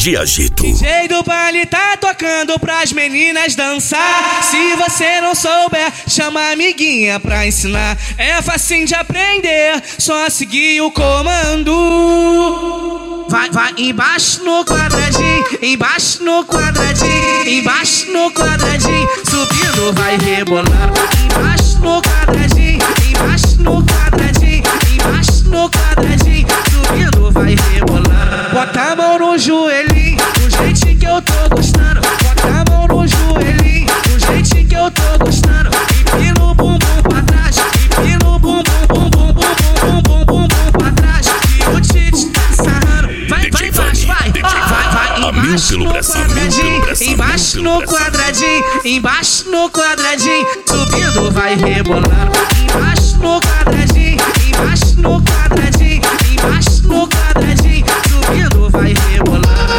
de agito. DJ do baile tá tocando pras meninas dançar. Se você não souber, chama a amiguinha pra ensinar. É facinho de aprender, só seguir o comando. Vai embaixo no quadradinho, embaixo no quadradinho, embaixo no quadradinho, subindo vai rebolando. Embaixo no quadradinho, embaixo no quadradinho, embaixo no quadradinho, subindo vai rebolando. Bota a mão no joelhinho, do jeitinho que eu tô gostando. Bota a mão no joelhinho, do jeitinho que eu tô gostando. Empina o bumbum pra trás, empina o bumbum, bum bum bum bum bum bum bum pra trás. E o Tite tá sarrando. Vai embaixo, vai embaixo no quadradinho, embaixo no quadradinho, embaixo no quadradinho, subindo vai rebolando. Embaixo no quadradinho, embaixo no quadradinho, embaixo no quadradinho, subindo vai rebolando.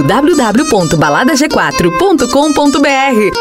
www.baladag4.com.br.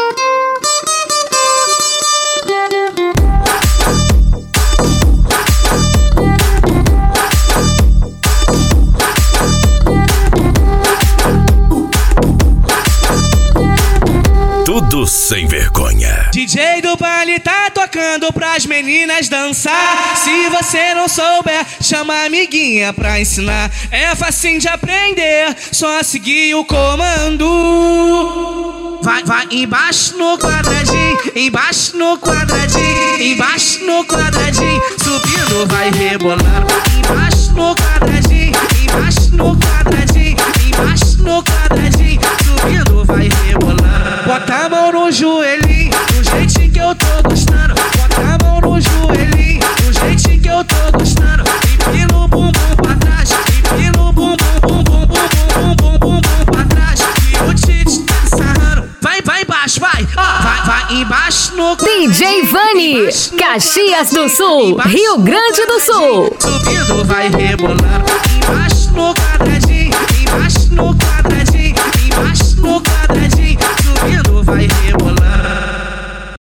Tudo sem vergonha. DJ do baile tá tocando pras meninas dançar. Se você não souber, chama a amiguinha pra ensinar. É facinho de aprender, só seguir o comando. Vai embaixo no quadradinho, embaixo no quadradinho, embaixo no quadradinho, subindo vai rebolando. Embaixo no quadradinho, embaixo no quadradinho, embaixo no quadradinho, subindo vai rebolando. Bota a mão no joelhinho, do jeitinho que eu tô gostando. Bota a mão no joelhinho, do jeitinho que eu tô gostando. Empina o bumbum pra trás, empina o bumbum, bum bum bum bum bum bum bum pra trás. E o Tite tá sarrando. Vai embaixo, vai embaixo no DJ Vani, Caxias do Sul, Rio Grande do Sul. Subindo vai rebolando. Embaixo no quadradinho, embaixo no quadradinho, embaixo no quadradinho,